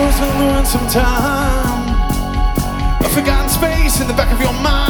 Some time, a forgotten space in the back of your mind.